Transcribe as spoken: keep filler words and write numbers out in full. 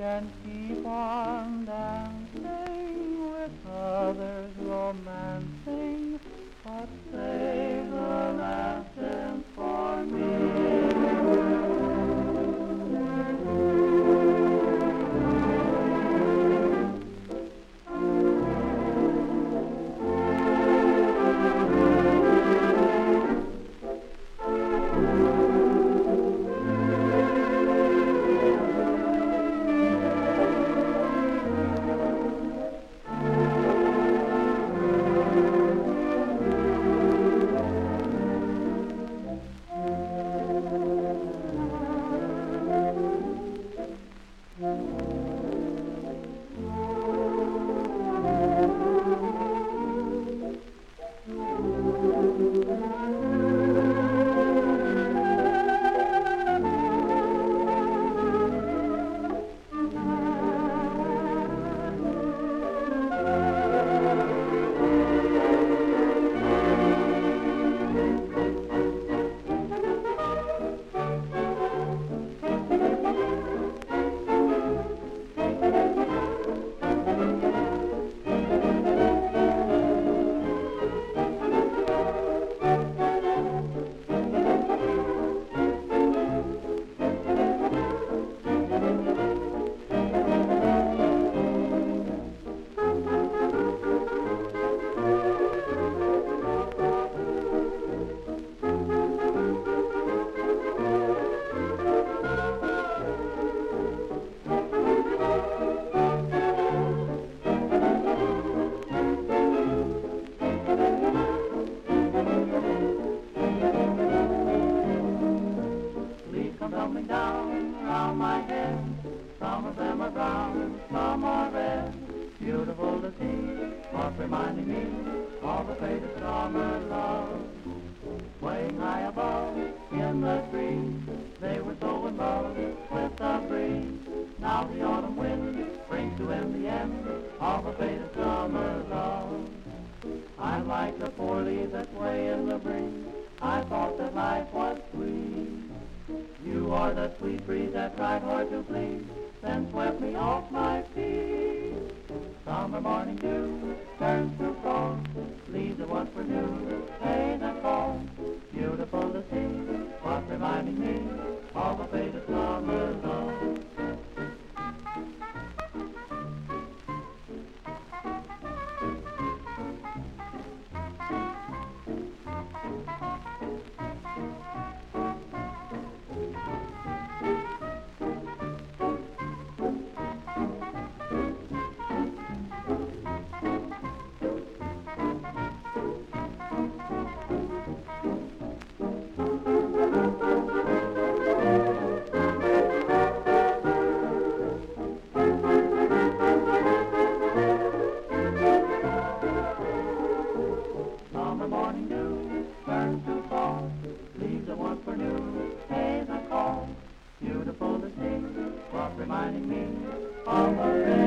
and keep on dancing with others romancing, but save the last dance for me. Coming down around my head, some of them are brown, some are red. Beautiful to see, but reminding me of the faded summer love. Swaying high above in the trees, they were so in love with the breeze. Now the autumn wind brings to end the end of a faded summer love. I'm like the four leaves that sway in the breeze. I thought that life was sweet. You are the sweet breeze that tried hard to please, then swept me off my feet. Summer morning dew turns to fall, leaves that once were new, fade and fall. Beautiful to see, but reminding me of a faded summer love. Summer morning dew turns to fall, leaves that once were new, haze and fall. Beautiful to see, but reminding me of a